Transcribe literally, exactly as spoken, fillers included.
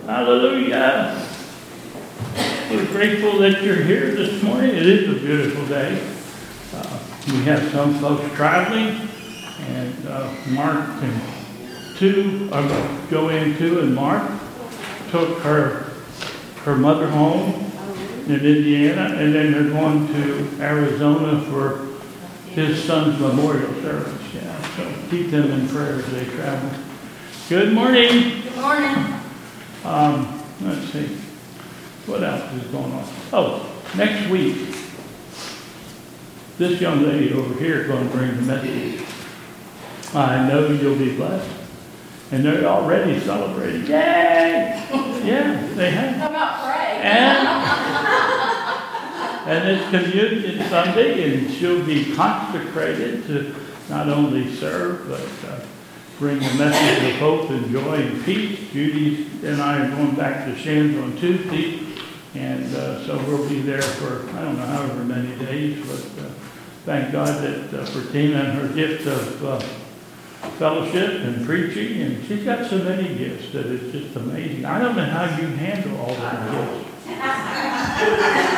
Hallelujah. We're grateful that you're here this morning. It is a beautiful day. Uh, we have some folks traveling, and uh, Mark and two, uh, Joanne two and Mark took her her mother home in Indiana, and then they're going to Arizona for his son's memorial service. Yeah, so keep them in prayer as they travel. Good morning. Good morning. Um, let's see. What else is going on? Oh, next week, this young lady over here is going to bring the message. I know you'll be blessed. And they're already celebrating. Yay! Yeah, they have. How about pray? And, and it's Communion Sunday, and she'll be consecrated to not only serve, but uh, bring the message of hope and joy and peace. Judy and I are going back to Shands on Tuesday, and uh, so we'll be there for, I don't know, however many days, but uh, thank God that uh, for Tina and her gift of uh, fellowship and preaching, and she's got so many gifts that it's just amazing. I don't know how you handle all those gifts.